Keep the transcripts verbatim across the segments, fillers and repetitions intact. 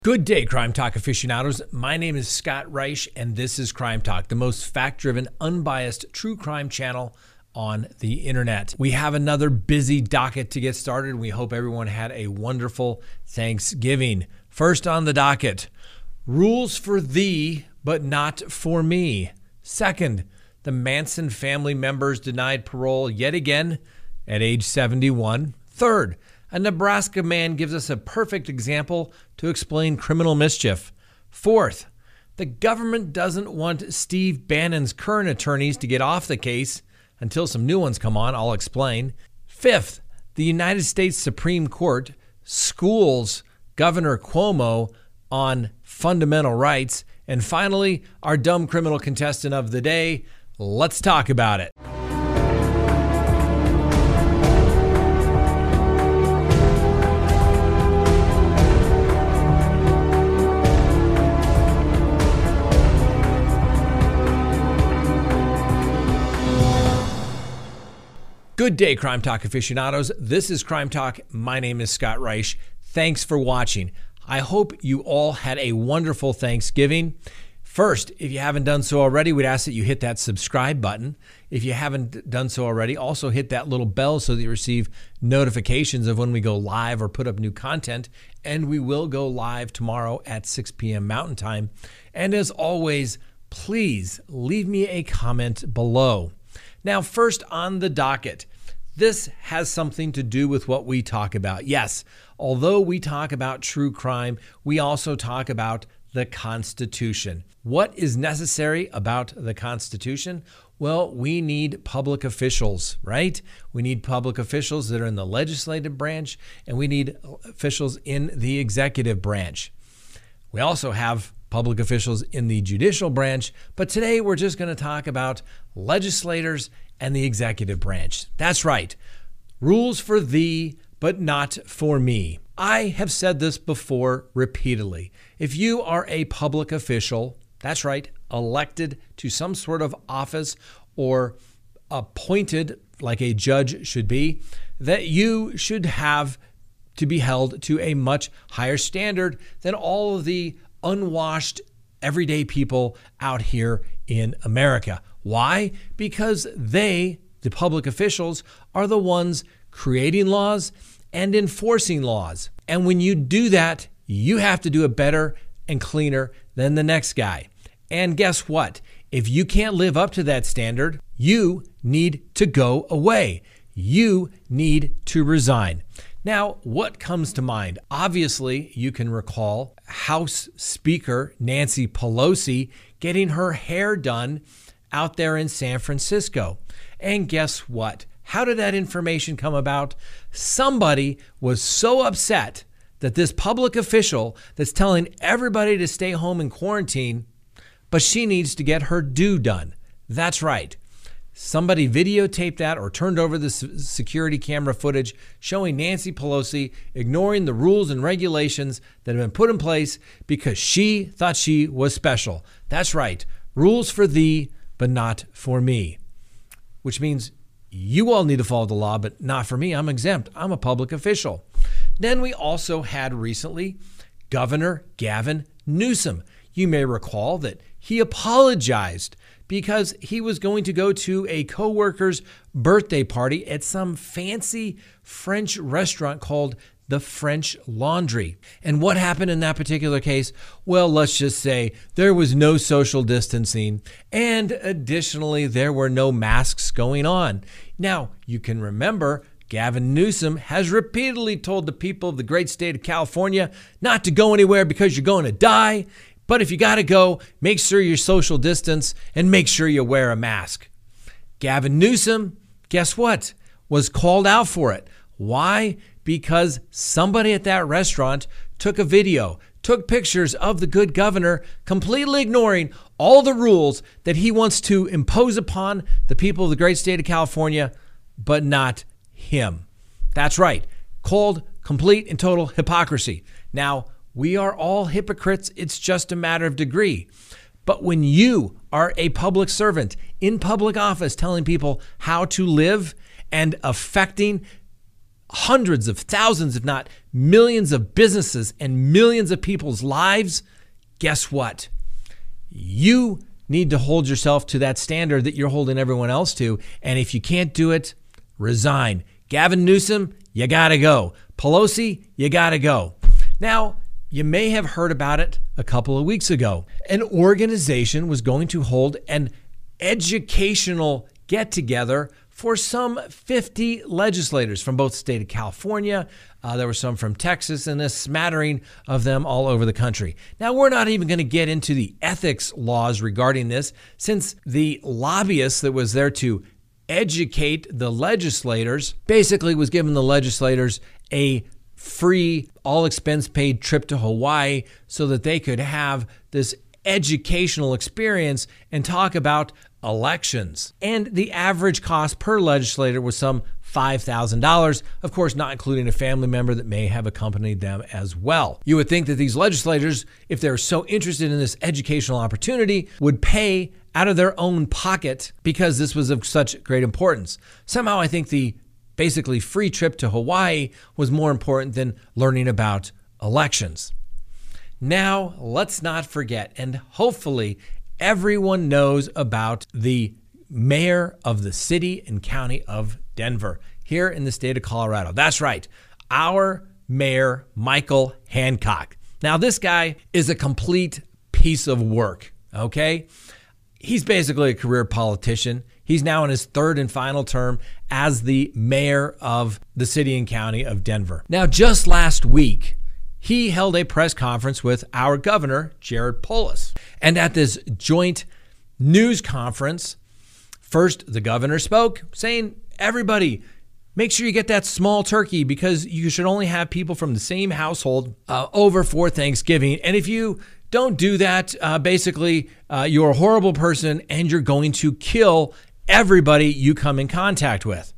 Good day, Crime Talk aficionados. My name is Scott Reich, and this is Crime Talk, the most fact-driven, unbiased true crime channel on the internet. We have another busy docket to get started. We hope everyone had a wonderful Thanksgiving. First on the docket, rules for thee, but not for me. Second, the Manson family members denied parole yet again at age seventy-one. Third, a Nebraska man gives us a perfect example to explain criminal mischief. Fourth, the government doesn't want Steve Bannon's current attorneys to get off the case until some new ones come on. I'll explain. Fifth, the United States Supreme Court schools Governor Cuomo on fundamental rights. And finally, our dumb criminal contestant of the day. Let's talk about it. Good day, Crime Talk aficionados. This is Crime Talk. My name is Scott Reich. Thanks for watching. I hope you all had a wonderful Thanksgiving. First, if you haven't done so already, we'd ask that you hit that subscribe button. If you haven't done so already, also hit that little bell so that you receive notifications of when we go live or put up new content. And we will go live tomorrow at six p.m. Mountain Time. And as always, please leave me a comment below. Now, first on the docket, this has something to do with what we talk about. Yes, although we talk about true crime, we also talk about the Constitution. What is necessary about the Constitution? Well, we need public officials, right? We need public officials that are in the legislative branch, and we need officials in the executive branch. We also have public officials in the judicial branch, but today we're just going to talk about legislators and the executive branch. That's right. Rules for thee, but not for me. I have said this before repeatedly. If you are a public official, that's right, elected to some sort of office or appointed like a judge should be, that you should have to be held to a much higher standard than all of the unwashed everyday people out here in America. Why? Because they, the public officials, are the ones creating laws and enforcing laws. And when you do that, you have to do it better and cleaner than the next guy. And guess what? If you can't live up to that standard, you need to go away. You need to resign. Now, what comes to mind? Obviously, you can recall House Speaker Nancy Pelosi getting her hair done out there in San Francisco. And guess what? How did that information come about? Somebody was so upset that this public official that's telling everybody to stay home and quarantine, but she needs to get her due done. That's right. Somebody videotaped that or turned over the security camera footage showing Nancy Pelosi ignoring the rules and regulations that have been put in place because she thought she was special. That's right. Rules for thee, but not for me. Which means you all need to follow the law, but not for me. I'm exempt. I'm a public official. Then we also had recently Governor Gavin Newsom. You may recall that he apologized because he was going to go to a coworker's birthday party at some fancy French restaurant called the French Laundry. And what happened in that particular case? Well, let's just say there was no social distancing, and additionally, there were no masks going on. Now, you can remember Gavin Newsom has repeatedly told the people of the great state of California not to go anywhere because you're going to die. But if you got to go, make sure you social distance and make sure you wear a mask. Gavin Newsom, guess what, was called out for it. Why? Because somebody at that restaurant took a video, took pictures of the good governor, completely ignoring all the rules that he wants to impose upon the people of the great state of California, but not him. That's right. Called complete and total hypocrisy. Now, we are all hypocrites. It's just a matter of degree. But when you are a public servant in public office telling people how to live and affecting hundreds of thousands, if not millions of businesses and millions of people's lives, guess what? You need to hold yourself to that standard that you're holding everyone else to. And if you can't do it, resign. Gavin Newsom, you gotta go. Pelosi, you gotta go. Now, you may have heard about it a couple of weeks ago. An organization was going to hold an educational get-together for some fifty legislators from both the state of California. Uh, there were some from Texas and a smattering of them all over the country. Now, we're not even going to get into the ethics laws regarding this, since the lobbyist that was there to educate the legislators basically was giving the legislators a free, all expense paid trip to Hawaii so that they could have this educational experience and talk about elections. And the average cost per legislator was some five thousand dollars, of course, not including a family member that may have accompanied them as well. You would think that these legislators, if they're so interested in this educational opportunity, would pay out of their own pocket because this was of such great importance. Somehow I think the basically free trip to Hawaii was more important than learning about elections. Now, let's not forget, and hopefully everyone knows about the mayor of the city and county of Denver here in the state of Colorado. That's right, our mayor, Michael Hancock. Now, this guy is a complete piece of work, okay? He's basically a career politician. He's now in his third and final term as the mayor of the city and county of Denver. Now, just last week, he held a press conference with our governor, Jared Polis. And at this joint news conference, first the governor spoke saying, everybody, make sure you get that small turkey because you should only have people from the same household uh, over for Thanksgiving. And if you don't do that, uh, basically, uh, you're a horrible person and you're going to kill everybody you come in contact with.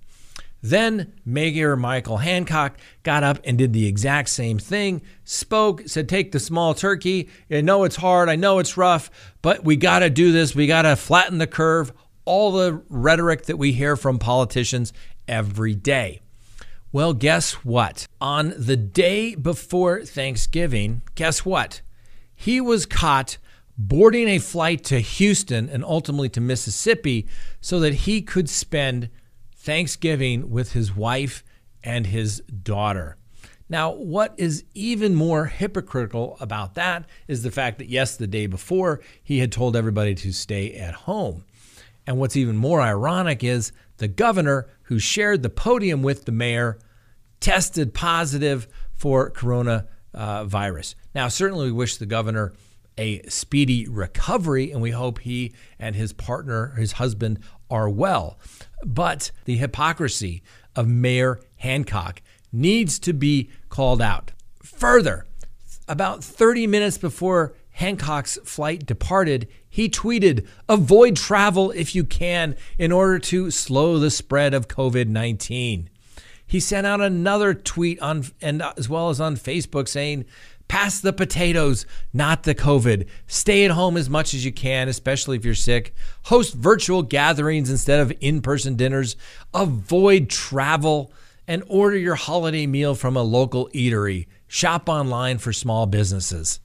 Then Mayor Michael Hancock got up and did the exact same thing, spoke, said, take the small turkey. I know it's hard. I know it's rough, but we got to do this. We got to flatten the curve. All the rhetoric that we hear from politicians every day. Well, guess what? On the day before Thanksgiving, guess what? He was caught boarding a flight to Houston and ultimately to Mississippi so that he could spend Thanksgiving with his wife and his daughter. Now, what is even more hypocritical about that is the fact that, yes, the day before, he had told everybody to stay at home. And what's even more ironic is the governor who shared the podium with the mayor tested positive for coronavirus. Uh, virus. Now, certainly we wish the governor a speedy recovery, and we hope he and his partner, his husband, are well. But the hypocrisy of Mayor Hancock needs to be called out. Further, about thirty minutes before Hancock's flight departed, he tweeted, avoid travel if you can in order to slow the spread of covid nineteen. He sent out another tweet on, and as well as on Facebook, saying, pass the potatoes, not the COVID. Stay at home as much as you can, especially if you're sick. Host virtual gatherings instead of in-person dinners. Avoid travel and order your holiday meal from a local eatery. Shop online for small businesses.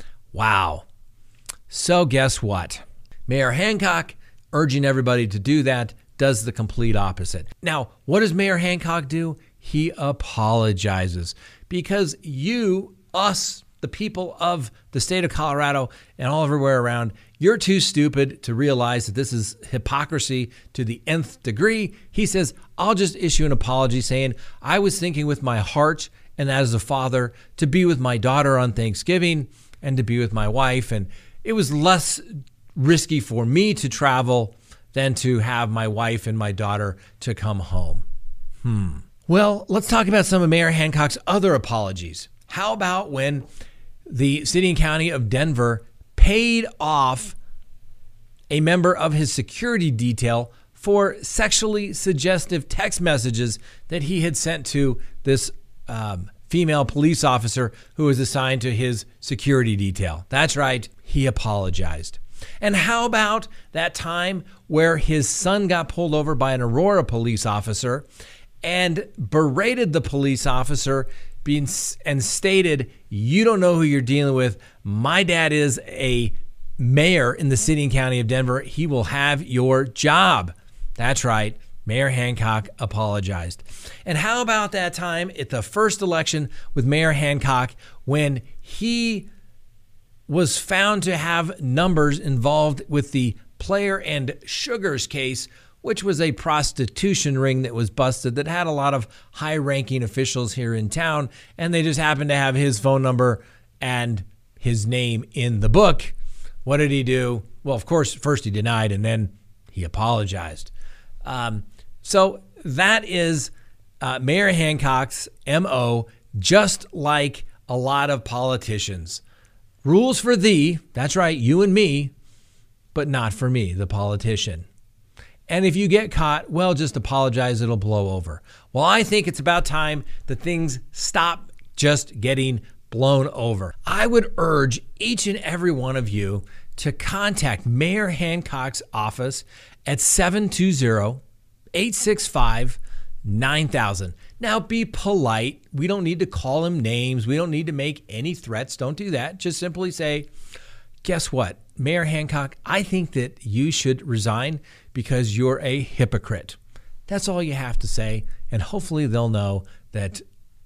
Wow. So guess what? Mayor Hancock, urging everybody to do that, does the complete opposite. Now, what does Mayor Hancock do? He apologizes because you, us, the people of the state of Colorado and all everywhere around, you're too stupid to realize that this is hypocrisy to the nth degree. He says, I'll just issue an apology saying, I was thinking with my heart and as a father to be with my daughter on Thanksgiving and to be with my wife. And it was less risky for me to travel than to have my wife and my daughter to come home. Hmm. Well, let's talk about some of Mayor Hancock's other apologies. How about when the city and county of Denver paid off a member of his security detail for sexually suggestive text messages that he had sent to this um, female police officer who was assigned to his security detail? That's right, he apologized. And how about that time where his son got pulled over by an Aurora police officer and berated the police officer being, and stated, "You don't know who you're dealing with. My dad is a mayor in the city and county of Denver. He will have your job." That's right. Mayor Hancock apologized. And how about that time at the first election with Mayor Hancock when he was found to have numbers involved with the Player and Sugars case, which was a prostitution ring that was busted that had a lot of high-ranking officials here in town, and they just happened to have his phone number and his name in the book. What did he do? Well, of course, first he denied, and then he apologized. Um, so that is uh, Mayor Hancock's M O, just like a lot of politicians. Rules for thee, that's right, you and me, but not for me, the politician. And if you get caught, well, just apologize, it'll blow over. Well, I think it's about time that things stop just getting blown over. I would urge each and every one of you to contact Mayor Hancock's office at seven two zero, eight six five, nine thousand. Now, be polite. We don't need to call him names. We don't need to make any threats. Don't do that. Just simply say, guess what, Mayor Hancock, I think that you should resign because you're a hypocrite. That's all you have to say. And hopefully they'll know that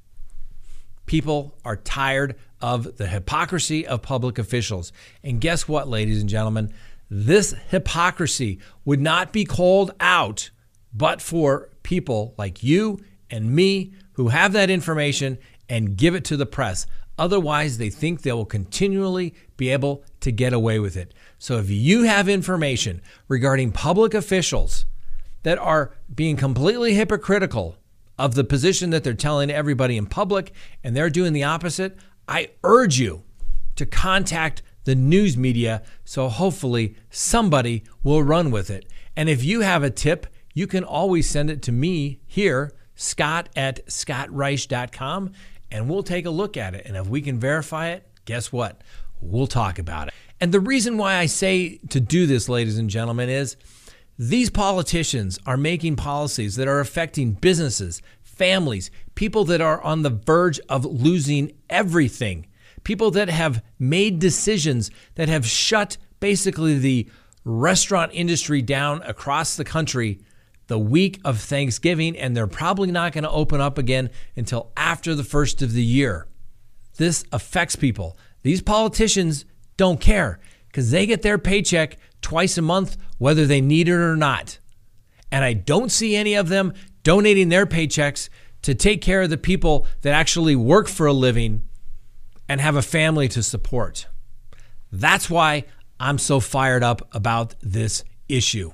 people are tired of the hypocrisy of public officials. And guess what, ladies and gentlemen? This hypocrisy would not be called out but for people like you and me who have that information and give it to the press. Otherwise, they think they will continually be able to get away with it. So if you have information regarding public officials that are being completely hypocritical of the position that they're telling everybody in public and they're doing the opposite, I urge you to contact the news media so hopefully somebody will run with it. And if you have a tip, you can always send it to me here, Scott at scott reich dot com, and we'll take a look at it. And if we can verify it, guess what? We'll talk about it. And the reason why I say to do this, ladies and gentlemen, is these politicians are making policies that are affecting businesses, families, people that are on the verge of losing everything, people that have made decisions that have shut basically the restaurant industry down across the country the week of Thanksgiving, and they're probably not going to open up again until after the first of the year. This affects people. These politicians don't care because they get their paycheck twice a month, whether they need it or not. And I don't see any of them donating their paychecks to take care of the people that actually work for a living and have a family to support. That's why I'm so fired up about this issue.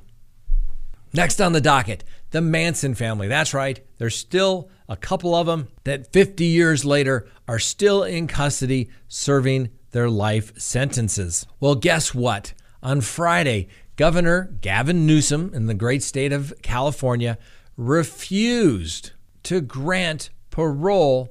Next on the docket, the Manson family. That's right. There's still a couple of them that fifty years later are still in custody serving their life sentences. Well, guess what? On Friday, Governor Gavin Newsom in the great state of California refused to grant parole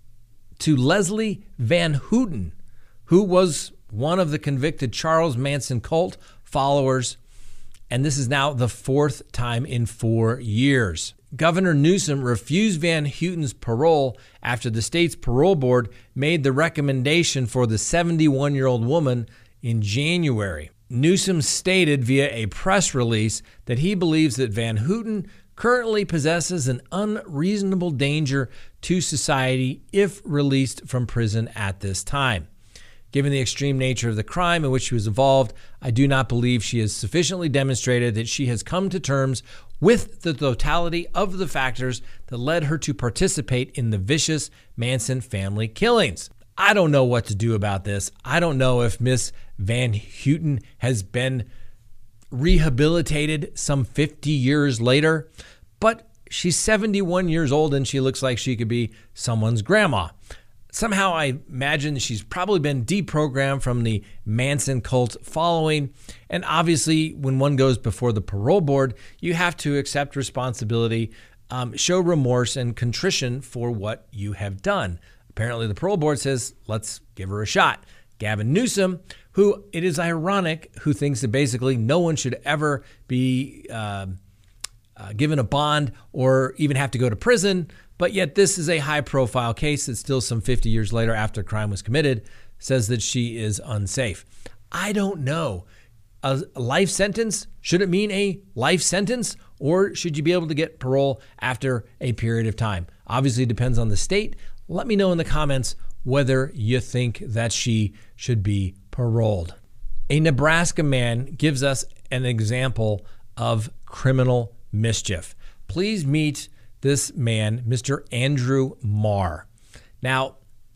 to Leslie Van Houten, who was one of the convicted Charles Manson cult followers. And this is now the fourth time in four years. Governor Newsom refused Van Houten's parole after the state's parole board made the recommendation for the seventy-one-year-old woman in January. Newsom stated via a press release that he believes that Van Houten currently possesses an unreasonable danger to society if released from prison at this time. Given the extreme nature of the crime in which she was involved, I do not believe she has sufficiently demonstrated that she has come to terms with the totality of the factors that led her to participate in the vicious Manson family killings. I don't know what to do about this. I don't know if Miss Van Houten has been rehabilitated some fifty years later, but she's seventy-one years old and she looks like she could be someone's grandma. Somehow I imagine she's probably been deprogrammed from the Manson cult following. And obviously, when one goes before the parole board, you have to accept responsibility, um, show remorse and contrition for what you have done. Apparently, the parole board says, let's give her a shot. Gavin Newsom, who it is ironic, who thinks that basically no one should ever be uh, uh, given a bond or even have to go to prison. But yet this is a high-profile case that still some fifty years later after a crime was committed says that she is unsafe. I don't know. A life sentence, should it mean a life sentence, or should you be able to get parole after a period of time? Obviously, it depends on the state. Let me know in the comments whether you think that she should be paroled. A Nebraska man gives us an example of criminal mischief. Please meet this man, Mister Andrew Marr. Now,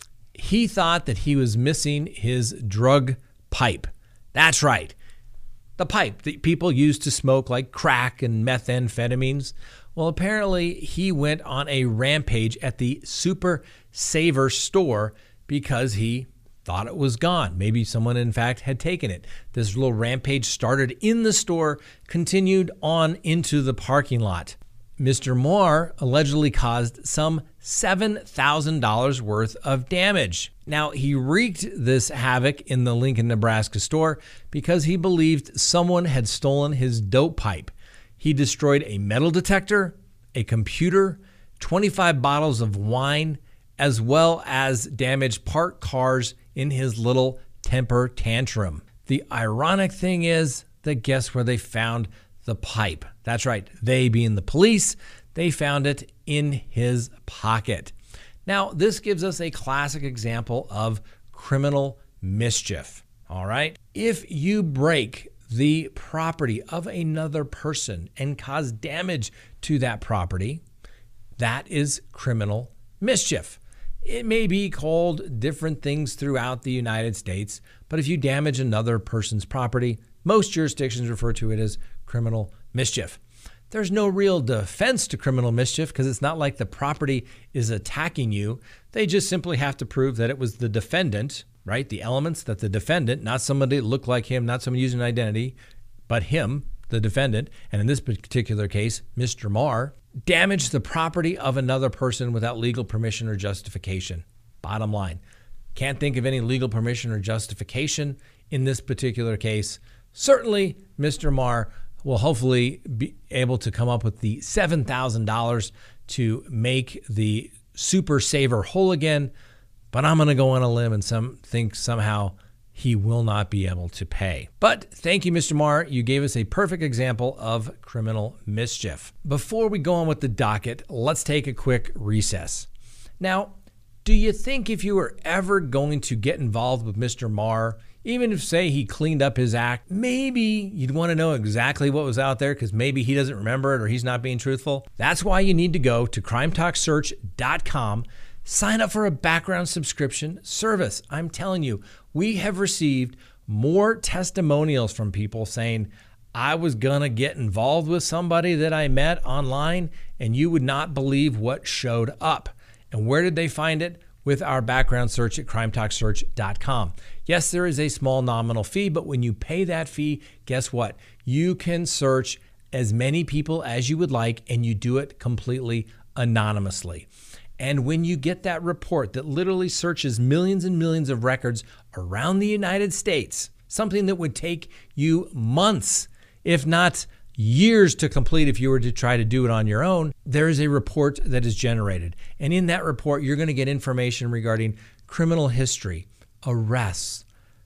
he thought that he was missing his drug pipe. That's right. The pipe that people use to smoke like crack and methamphetamines. Well, apparently he went on a rampage at the Super Saver store because he thought it was gone. Maybe someone, in fact, had taken it. This little rampage started in the store, continued on into the parking lot. Mister Marr allegedly caused some seven thousand dollars worth of damage. Now, he wreaked this havoc in the Lincoln, Nebraska store because he believed someone had stolen his dope pipe. He destroyed a metal detector, a computer, twenty-five bottles of wine, as well as damaged parked cars in his little temper tantrum. The ironic thing is that guess where they found the pipe? That's right, they being the police, they found it in his pocket. Now, this gives us a classic example of criminal mischief, all right? If you break the property of another person and cause damage to that property, that is criminal mischief. It may be called different things throughout the United States, but if you damage another person's property, most jurisdictions refer to it as criminal mischief. There's no real defense to criminal mischief because it's not like the property is attacking you. They just simply have to prove that it was the defendant, right? The elements that the defendant, not somebody that looked like him, not someone using an identity, but him, the defendant, and in this particular case, Mister Marr, damaged the property of another person without legal permission or justification. Bottom line, can't think of any legal permission or justification in this particular case. Certainly, Mister Marr will hopefully be able to come up with the seven thousand dollars to make the Super Saver whole again, but I'm going to go on a limb and some think somehow he will not be able to pay. But thank you, Mister Marr. You gave us a perfect example of criminal mischief. Before we go on with the docket, let's take a quick recess. Now, do you think if you were ever going to get involved with Mister Marr, even if, say, he cleaned up his act, maybe you'd want to know exactly what was out there because maybe he doesn't remember it or he's not being truthful? That's why you need to go to crime talk search dot com, sign up for a background subscription service. I'm telling you, we have received more testimonials from people saying, I was going to get involved with somebody that I met online, and you would not believe what showed up. And where did they find it? With our background search at crime talk search dot com. Yes, there is a small nominal fee, but when you pay that fee, guess what? You can search as many people as you would like, and you do it completely anonymously. And when you get that report that literally searches millions and millions of records around the United States, something that would take you months, if not years to complete if you were to try to do it on your own, there is a report that is generated. And in that report, you're going to get information regarding criminal history, arrests,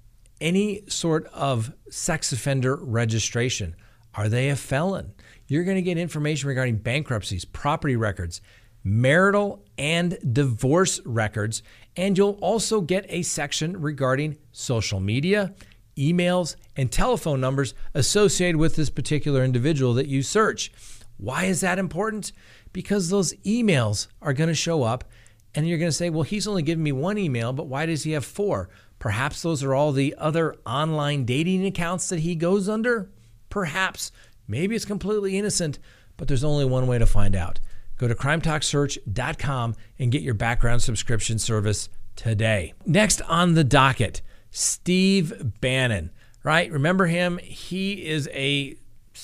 any sort of sex offender registration. Are they a felon? You're going to get information regarding bankruptcies, property records, marital and divorce records, and you'll also get a section regarding social media, emails, and telephone numbers associated with this particular individual that you search. Why is that important? Because those emails are going to show up and you're going to say, well, he's only given me one email, but why does he have four? Perhaps those are all the other online dating accounts that he goes under? Perhaps. Maybe it's completely innocent, but there's only one way to find out. Go to crime talk search dot com and get your background subscription service today. Next on the docket, Steve Bannon, right? Remember him? He is a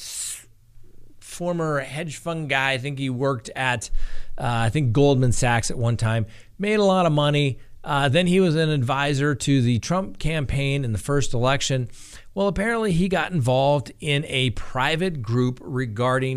former hedge fund guy. I think he worked at, uh, I think Goldman Sachs at one time, made a lot of money. Uh, then he was an advisor to the Trump campaign in the first election. Well, apparently he got involved in a private group regarding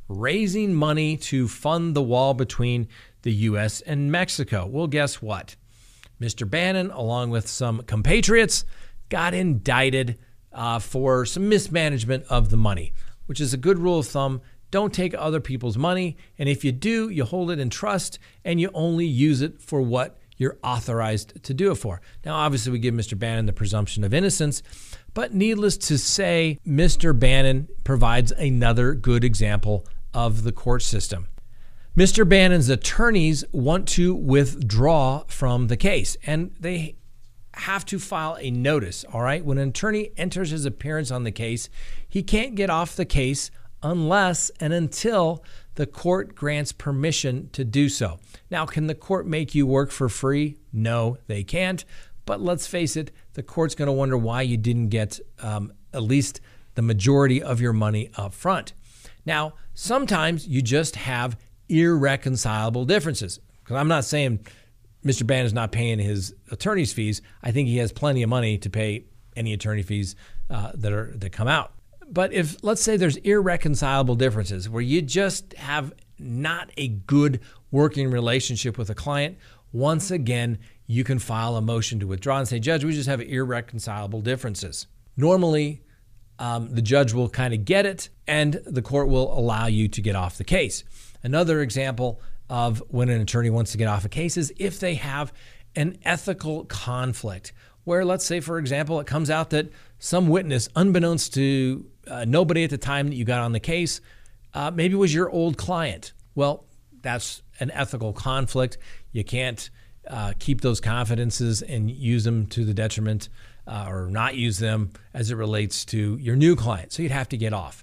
raising money to fund the wall between the U S and Mexico. Well, guess what? Mister Bannon, along with some compatriots, got indicted uh, for some mismanagement of the money, which is a good rule of thumb. Don't take other people's money. And if you do, you hold it in trust and you only use it for what you're authorized to do it for. Now, obviously, we give Mister Bannon the presumption of innocence, but needless to say, Mister Bannon provides another good example of the court system. Mister Bannon's attorneys want to withdraw from the case, and they have to file a notice, all right? When an attorney enters his appearance on the case, he can't get off the case unless and until the court grants permission to do so. Now, can the court make you work for free? No, they can't. But let's face it, the court's going to wonder why you didn't get um, at least the majority of your money up front. Now, sometimes you just have irreconcilable differences. Because I'm not saying Mister Bannon is not paying his attorney's fees. I think he has plenty of money to pay any attorney fees uh, that are that come out. But if, let's say there's irreconcilable differences where you just have not a good working relationship with a client, once again, you can file a motion to withdraw and say, Judge, we just have irreconcilable differences. Normally, um, the judge will kind of get it and the court will allow you to get off the case. Another example of when an attorney wants to get off a case is if they have an ethical conflict where, let's say, for example, it comes out that some witness, unbeknownst to uh, nobody at the time that you got on the case, uh, maybe was your old client. Well, that's an ethical conflict. You can't uh, keep those confidences and use them to the detriment uh, or not use them as it relates to your new client. So you'd have to get off.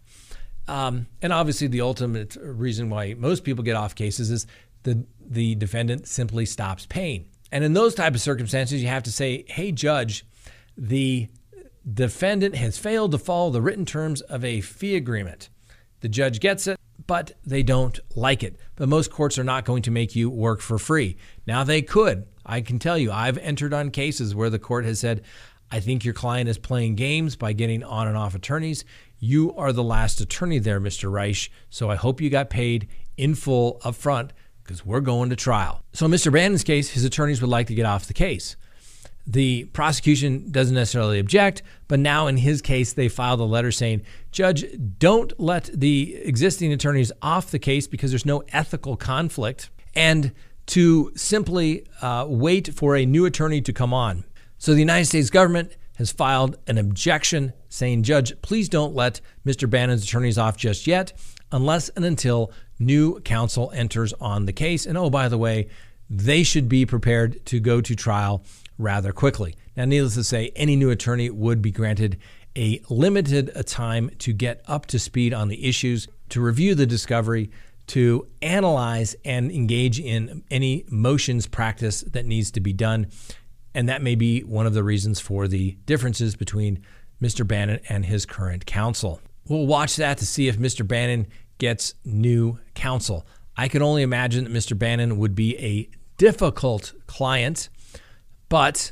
Um, and obviously, the ultimate reason why most people get off cases is the the defendant simply stops paying. And in those type of circumstances, you have to say, hey, judge, the defendant has failed to follow the written terms of a fee agreement. The judge gets it, but they don't like it. But most courts are not going to make you work for free. Now, they could. I can tell you, I've entered on cases where the court has said, I think your client is playing games by getting on and off attorneys. You are the last attorney there, Mister Reich, so I hope you got paid in full up front because we're going to trial. So in Mister Bannon's case, his attorneys would like to get off the case. The prosecution doesn't necessarily object, but now in his case, they filed a letter saying, Judge, don't let the existing attorneys off the case because there's no ethical conflict, and to simply uh, wait for a new attorney to come on. So the United States government has filed an objection saying, Judge, please don't let Mister Bannon's attorneys off just yet unless and until new counsel enters on the case. And oh, by the way, they should be prepared to go to trial rather quickly. Now, needless to say, any new attorney would be granted a limited time to get up to speed on the issues, to review the discovery, to analyze and engage in any motions practice that needs to be done. And that may be one of the reasons for the differences between Mister Bannon and his current counsel. We'll watch that to see if Mister Bannon gets new counsel. I can only imagine that Mister Bannon would be a difficult client, but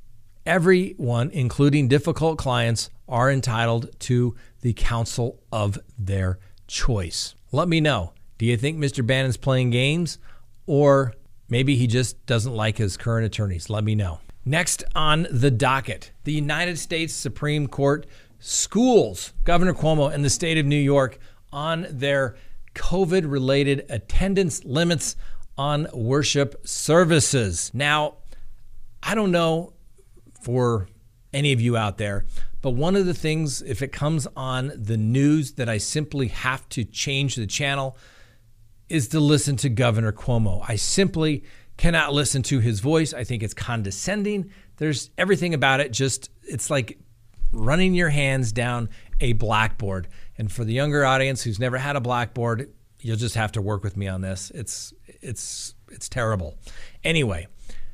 everyone, including difficult clients, are entitled to the counsel of their choice. Let me know. Do you think Mister Bannon's playing games, or maybe he just doesn't like his current attorneys? Let me know. Next on the docket, the United States Supreme Court schools Governor Cuomo and the state of New York on their COVID-related attendance limits on worship services. Now, I don't know for any of you out there, but one of the things, if it comes on the news, that I simply have to change the channel is to listen to Governor Cuomo. I simply cannot listen to his voice. I think it's condescending. There's everything about it. Just, it's like running your hands down a blackboard. And for the younger audience who's never had a blackboard, you'll just have to work with me on this. It's, it's, it's terrible. Anyway,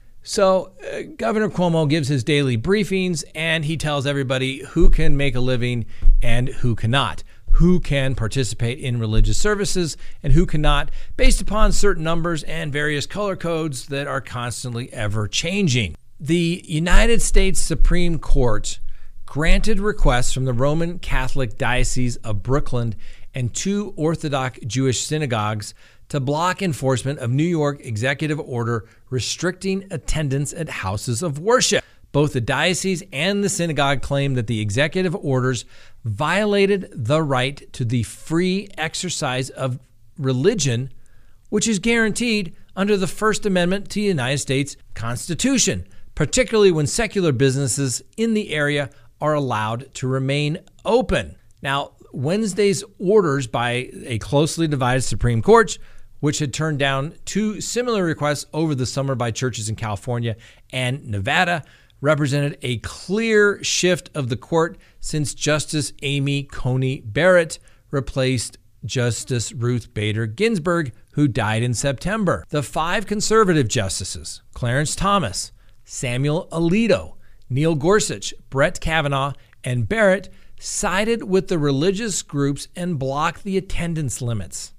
so uh, Governor Cuomo gives his daily briefings and he tells everybody who can make a living and who cannot, who can participate in religious services and who cannot, based upon certain numbers and various color codes that are constantly ever changing. The United States Supreme Court granted requests from the Roman Catholic Diocese of Brooklyn and two Orthodox Jewish synagogues to block enforcement of New York executive order restricting attendance at houses of worship. Both the diocese and the synagogue claim that the executive orders violated the right to the free exercise of religion, which is guaranteed under the First Amendment to the United States Constitution, particularly when secular businesses in the area are allowed to remain open. Now, Wednesday's orders by a closely divided Supreme Court, which had turned down two similar requests over the summer by churches in California and Nevada, represented a clear shift of the court since Justice Amy Coney Barrett replaced Justice Ruth Bader Ginsburg, who died in September. The five conservative justices, Clarence Thomas, Samuel Alito, Neil Gorsuch, Brett Kavanaugh, and Barrett, sided with the religious groups and blocked the attendance limits.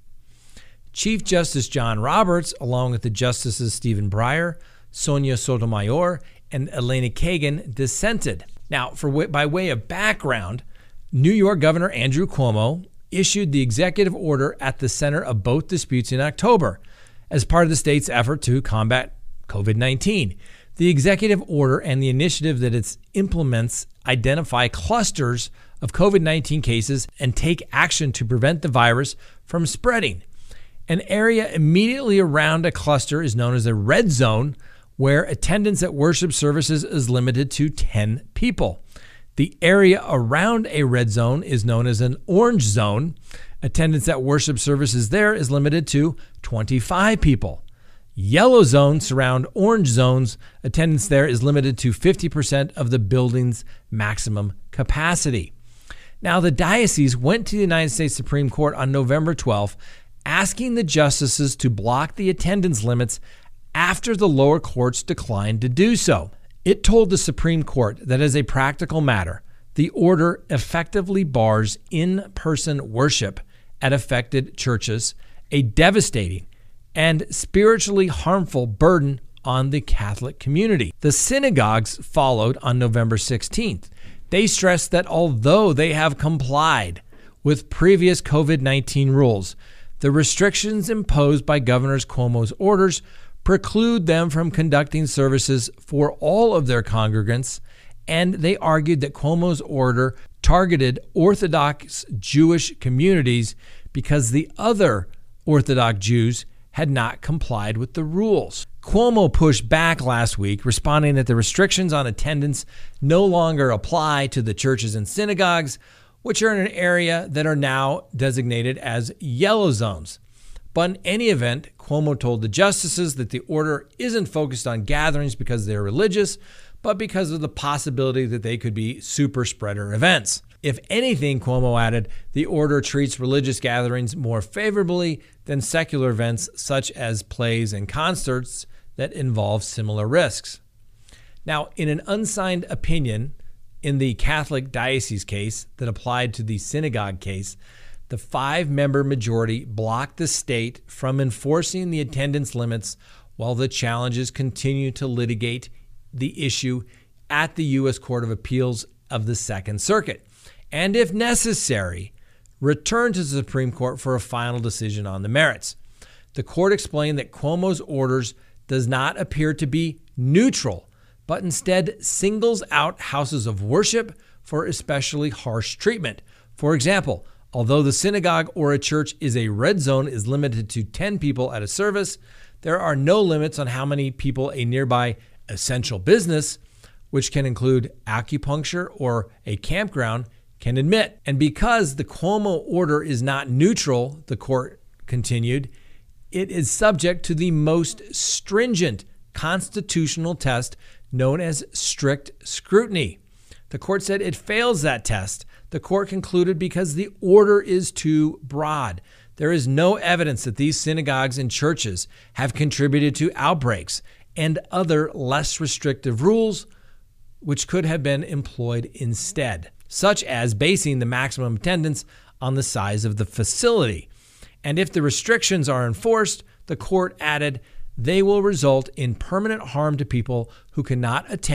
Chief Justice John Roberts, along with the Justices Stephen Breyer, Sonia Sotomayor, and Elena Kagan, dissented. Now, for by way of background, New York Governor Andrew Cuomo issued the executive order at the center of both disputes in October as part of the state's effort to combat covid nineteen. The executive order and the initiative that it implements identify clusters of covid nineteen cases and take action to prevent the virus from spreading. An area immediately around a cluster is known as a red zone, where attendance at worship services is limited to ten people. The area around a red zone is known as an orange zone. Attendance at worship services there is limited to twenty-five people. Yellow zones surround orange zones. Attendance there is limited to fifty percent of the building's maximum capacity. Now, the diocese went to the United States Supreme Court on November twelfth, asking the justices to block the attendance limits after the lower courts declined to do so. It told the Supreme Court that as a practical matter, the order effectively bars in-person worship at affected churches, a devastating and spiritually harmful burden on the Catholic community. The synagogues followed on November sixteenth. They stressed that although they have complied with previous covid nineteen rules, the restrictions imposed by Governor Cuomo's orders preclude them from conducting services for all of their congregants, and they argued that Cuomo's order targeted Orthodox Jewish communities because the other Orthodox Jews had not complied with the rules. Cuomo pushed back last week, responding that the restrictions on attendance no longer apply to the churches and synagogues, which are in an area that are now designated as yellow zones. But in any event, Cuomo told the justices that the order isn't focused on gatherings because they're religious, but because of the possibility that they could be super spreader events. If anything, Cuomo added, the order treats religious gatherings more favorably than secular events such as plays and concerts that involve similar risks. Now, in an unsigned opinion in the Catholic diocese case that applied to the synagogue case, the five-member majority blocked the state from enforcing the attendance limits while the challenges continue to litigate the issue at the U S Court of Appeals of the Second Circuit, and if necessary, return to the Supreme Court for a final decision on the merits. The court explained that Cuomo's orders does not appear to be neutral, but instead singles out houses of worship for especially harsh treatment. For example, although the synagogue or a church is a red zone is limited to ten people at a service, there are no limits on how many people a nearby essential business, which can include acupuncture or a campground, can admit. And because the Cuomo order is not neutral, the court continued, it is subject to the most stringent constitutional test known as strict scrutiny. The court said it fails that test. The court concluded because the order is too broad. There is no evidence that these synagogues and churches have contributed to outbreaks and other less restrictive rules which could have been employed instead, such as basing the maximum attendance on the size of the facility. And if the restrictions are enforced, the court added, they will result in permanent harm to people who cannot attend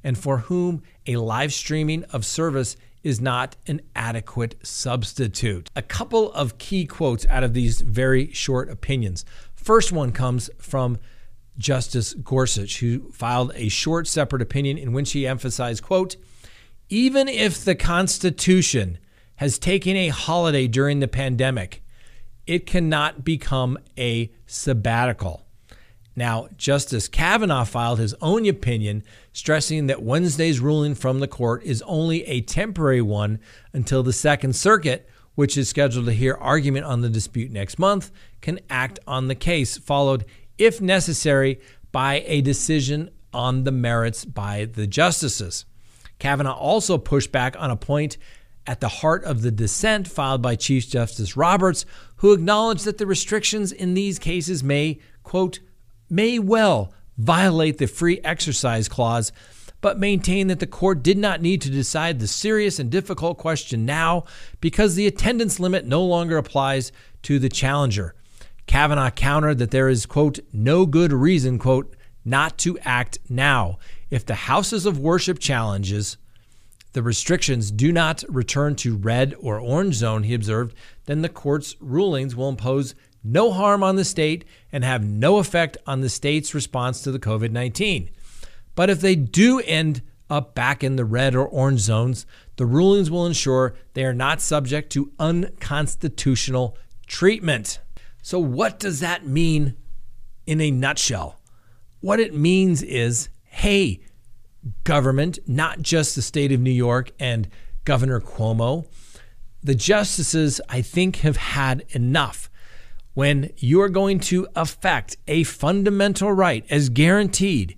and for whom a live streaming of service is not an adequate substitute. A couple of key quotes out of these very short opinions. First one comes from Justice Gorsuch, who filed a short separate opinion in which he emphasized, quote, even if the Constitution has taken a holiday during the pandemic, it cannot become a sabbatical. Now, Justice Kavanaugh filed his own opinion, stressing that Wednesday's ruling from the court is only a temporary one until the Second Circuit, which is scheduled to hear argument on the dispute next month, can act on the case, followed, if necessary, by a decision on the merits by the justices. Kavanaugh also pushed back on a point at the heart of the dissent filed by Chief Justice Roberts, who acknowledged that the restrictions in these cases may, quote, may well violate the free exercise clause, but maintained that the court did not need to decide the serious and difficult question now because the attendance limit no longer applies to the challenger. Kavanaugh countered that there is, quote, no good reason, quote, not to act now. If the houses of worship challenges the restrictions do not return to red or orange zone, he observed, then the court's rulings will impose no harm on the state and have no effect on the state's response to the covid nineteen. But if they do end up back in the red or orange zones, the rulings will ensure they are not subject to unconstitutional treatment. So what does that mean in a nutshell? What it means is, hey, government, not just the state of New York and Governor Cuomo, the justices, I think, have had enough. When you are going to affect a fundamental right as guaranteed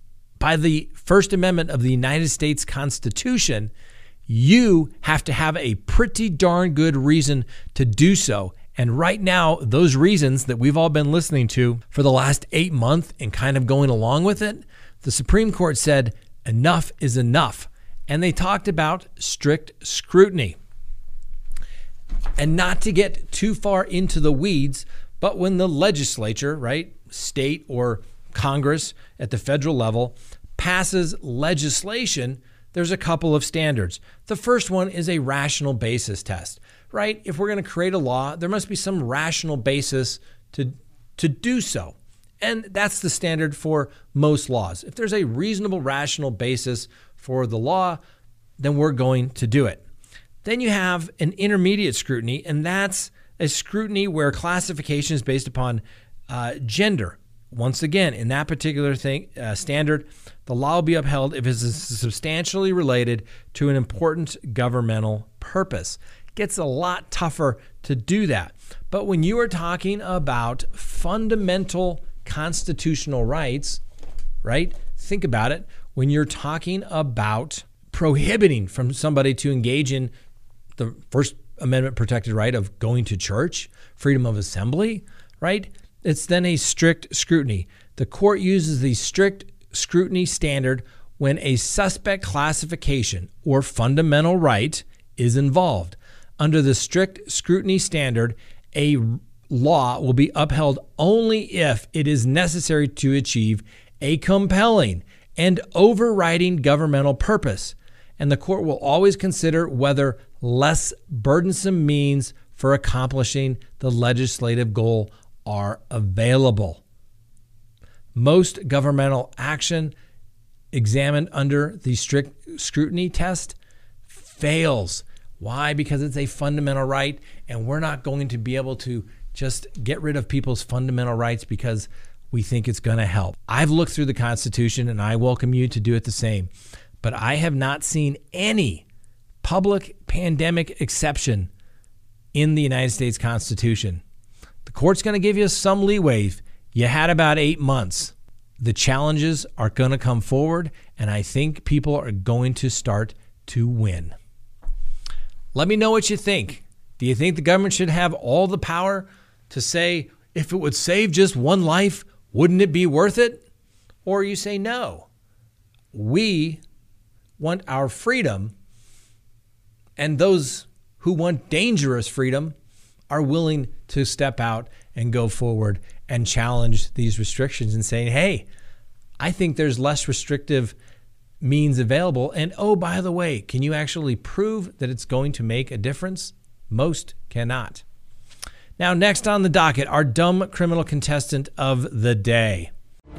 by the First Amendment of the United States Constitution, you have to have a pretty darn good reason to do so. And right now, those reasons that we've all been listening to for the last eight months and kind of going along with it, the Supreme Court said enough is enough. And they talked about strict scrutiny. And not to get too far into the weeds, but when the legislature, right, state or Congress at the federal level passes legislation, there's a couple of standards. The first one is a rational basis test, right? If we're going to create a law, there must be some rational basis to, to do so. And that's the standard for most laws. If there's a reasonable, rational basis for the law, then we're going to do it. Then you have an intermediate scrutiny, and that's a scrutiny where classification is based upon uh, gender. Once again, in that particular thing, uh, standard, the law will be upheld if it is substantially related to an important governmental purpose. It gets a lot tougher to do that. But when you are talking about fundamental constitutional rights, right? Think about it. When you're talking about prohibiting from somebody to engage in the First Amendment protected right of going to church, freedom of assembly, right? It's then a strict scrutiny. The court uses the strict scrutiny standard when a suspect classification or fundamental right is involved. Under the strict scrutiny standard, a law will be upheld only if it is necessary to achieve a compelling and overriding governmental purpose. And the court will always consider whether less burdensome means for accomplishing the legislative goal are available. Most governmental action examined under the strict scrutiny test fails. Why? Because it's a fundamental right, and we're not going to be able to just get rid of people's fundamental rights because we think it's going to help. I've looked through the Constitution, and I welcome you to do it the same. But I have not seen any public pandemic exception in the United States Constitution. The court's going to give you some leeway. You had about eight months. The challenges are going to come forward, and I think people are going to start to win. Let me know what you think. Do you think the government should have all the power to say, if it would save just one life, wouldn't it be worth it? Or you say no. We want our freedom, and those who want dangerous freedom are willing to step out and go forward and challenge these restrictions and saying, hey, I think there's less restrictive means available. And oh, by the way, can you actually prove that it's going to make a difference? Most cannot. Now, next on the docket, our dumb criminal contestant of the day.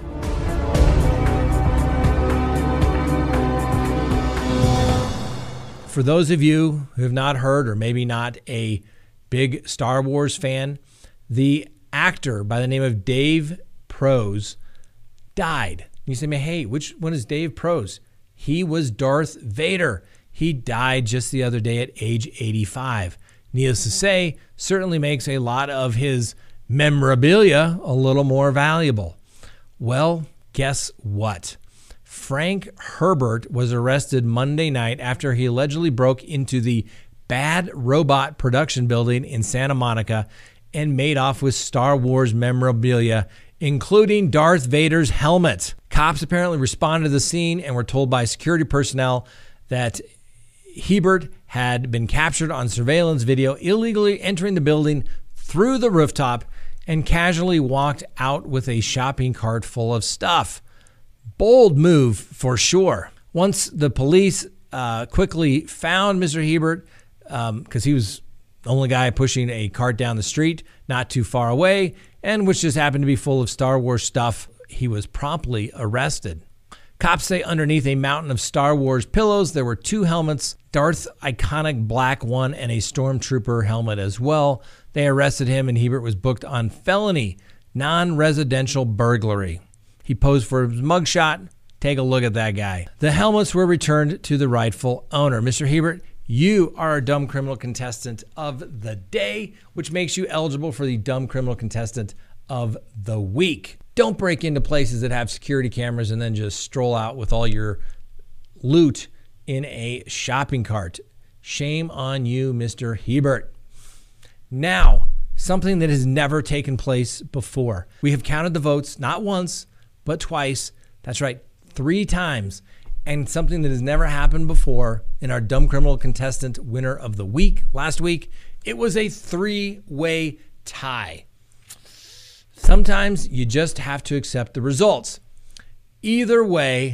For those of you who have not heard, or maybe not a big Star Wars fan, the actor by the name of Dave Prose died. You say, hey, which one is Dave Prose? He was Darth Vader. He died just the other day at age eighty-five. Needless to say, certainly makes a lot of his memorabilia a little more valuable. Well, guess what? Frank Herbert was arrested Monday night after he allegedly broke into the Bad Robot production building in Santa Monica and made off with Star Wars memorabilia, including Darth Vader's helmet. Cops apparently responded to the scene and were told by security personnel that Hebert had been captured on surveillance video illegally entering the building through the rooftop and casually walked out with a shopping cart full of stuff. Bold move for sure. Once the police uh, quickly found Mister Hebert, um, because he was the only guy pushing a cart down the street not too far away, and which just happened to be full of Star Wars stuff, he was promptly arrested. Cops say underneath a mountain of Star Wars pillows, there were two helmets, Darth iconic black one and a Stormtrooper helmet as well. They arrested him and Hebert was booked on felony non-residential burglary. He posed for his mugshot. Take a look at that guy. The helmets were returned to the rightful owner. Mister Hebert, you are a dumb criminal contestant of the day, which makes you eligible for the dumb criminal contestant of the week. Don't break into places that have security cameras and then just stroll out with all your loot in a shopping cart. Shame on you, Mister Hebert. Now, something that has never taken place before. We have counted the votes, not once, but twice. That's right, three times. And something that has never happened before in our dumb criminal contestant winner of the week last week, it was a three-way tie. Sometimes you just have to accept the results. Either way,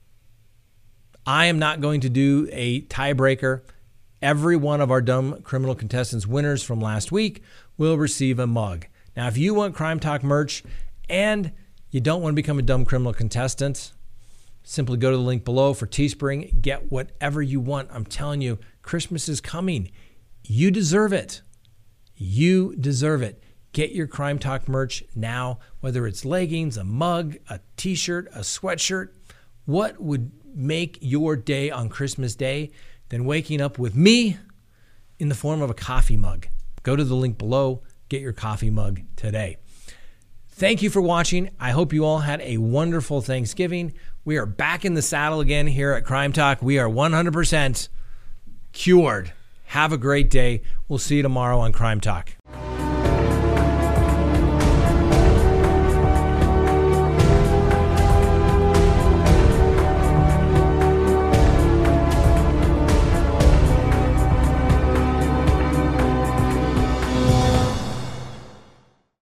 I am not going to do a tiebreaker. Every one of our dumb criminal contestants winners from last week will receive a mug. Now, if you want Crime Talk merch and you don't want to become a dumb criminal contestant, simply go to the link below for Teespring. Get whatever you want. I'm telling you, Christmas is coming. You deserve it. You deserve it. Get your Crime Talk merch now, whether it's leggings, a mug, a t-shirt, a sweatshirt. What would make your day on Christmas Day than waking up with me in the form of a coffee mug? Go to the link below. Get your coffee mug today. Thank you for watching. I hope you all had a wonderful Thanksgiving. We are back in the saddle again here at Crime Talk. We are one hundred percent cured. Have a great day. We'll see you tomorrow on Crime Talk.